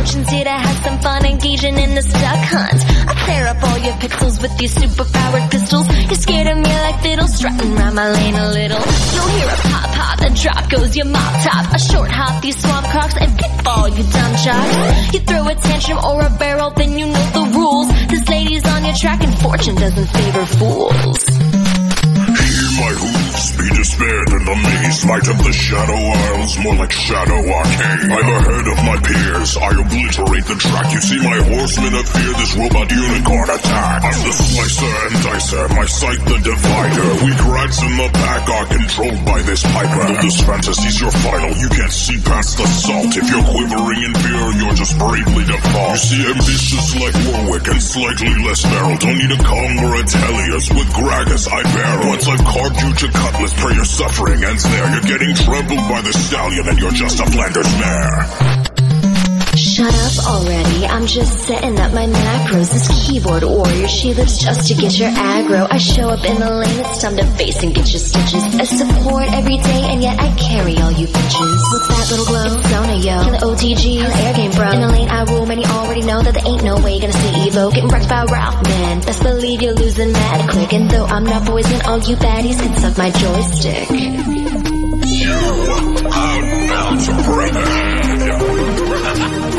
fortune's here to have some fun engaging in the stuck hunt. I tear up all your pixels with these super-powered pistols. You're scared of me like fiddle, strutting around my lane a little. You'll hear a pop-pop, the drop goes your mop top. A short hop, these swamp crocs, and pitfall, you dumb jocks. You throw a tantrum or a barrel, then you know the rules. This lady's on your track and fortune doesn't favor fools. Hear my hooves be despaired in the maze. Might of the Shadow Isles, more like Shadow Arcane. I'm ahead of my peers, I obliterate the track. You see my horsemen of fear, this robot unicorn attack. I'm the slicer and dicer, my sight the divider. Weak rats in the pack are controlled by this piper. Though this fantasy's your final, you can't see past the salt. If you're quivering in fear, you're just bravely default. You see ambitious like Warwick and slightly less feral. Don't need a Kong or a Tellius, with Gragas I barrel. Once I've carved you to cutlass, pray your suffering ends there. You're getting trampled by the stallion and you're just a Flanders mare. Shut up already, I'm just setting up my macros. This keyboard warrior, she lives just to get your aggro. I show up in the lane, it's time to face and get your stitches. I support every day, and yet I carry all you bitches. What's that little glow? It's Sona, yo. Can the OTG, how the air game, bro. In the lane I rule, many already know that there ain't no way gonna see Evo getting wrecked by Ralph, man. Best believe you're losing mad quick. And though I'm not poison, all you baddies can suck my joystick. You are now to bring it.